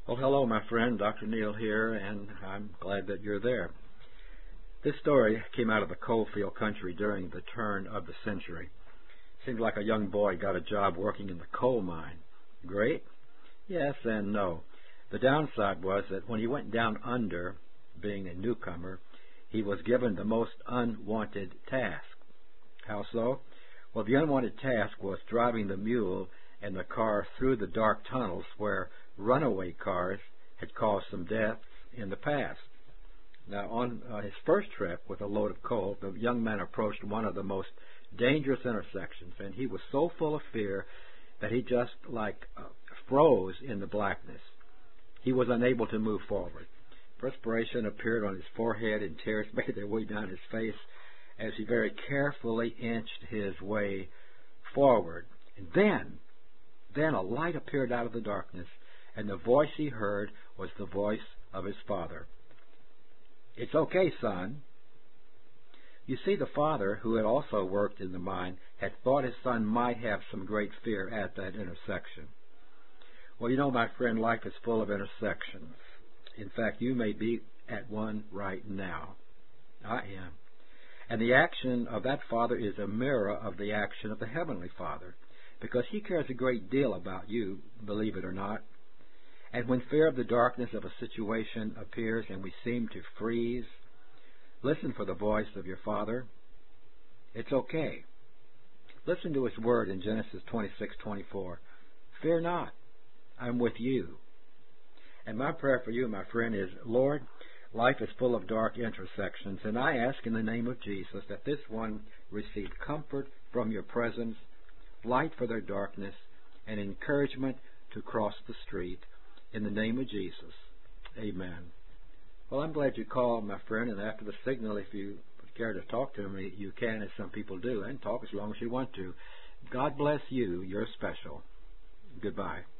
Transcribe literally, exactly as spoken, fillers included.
Well, hello, my friend. Doctor Neal here, and I'm glad that you're there. This story came out of the coal field country during the turn of the century. Seems like a young boy got a job working in the coal mine. Great? Yes and no. The downside was that when he went down under, being a newcomer, he was given the most unwanted task. How so? Well, the unwanted task was driving the mule and the car through the dark tunnels where runaway cars had caused some deaths in the past. Now, on uh, his first trip with a load of coal, the young man approached one of the most dangerous intersections, and he was so full of fear that he just like uh, froze in the blackness. He was unable to move forward. Perspiration appeared on his forehead, and tears made their way down his face as he very carefully inched his way forward. And then, then a light appeared out of the darkness, and the voice he heard was the voice of his father. "It's okay, son." You see, the father, who had also worked in the mine, had thought his son might have some great fear at that intersection. Well, you know, my friend, life is full of intersections. In fact, you may be at one right now. I am. And the action of that father is a mirror of the action of the Heavenly Father, because He cares a great deal about you, believe it or not. And when fear of the darkness of a situation appears and we seem to freeze, listen for the voice of your Father. It's okay. Listen to His word in Genesis twenty-six twenty-four. Fear not, I'm with you. And my prayer for you, my friend, is, Lord, life is full of dark intersections, and I ask in the name of Jesus that this one receive comfort from your presence, light for their darkness, and encouragement to cross the street. In the name of Jesus, amen. Well, I'm glad you called, my friend, and after the signal, if you care to talk to me, you can, as some people do, and talk as long as you want to. God bless you. You're special. Goodbye.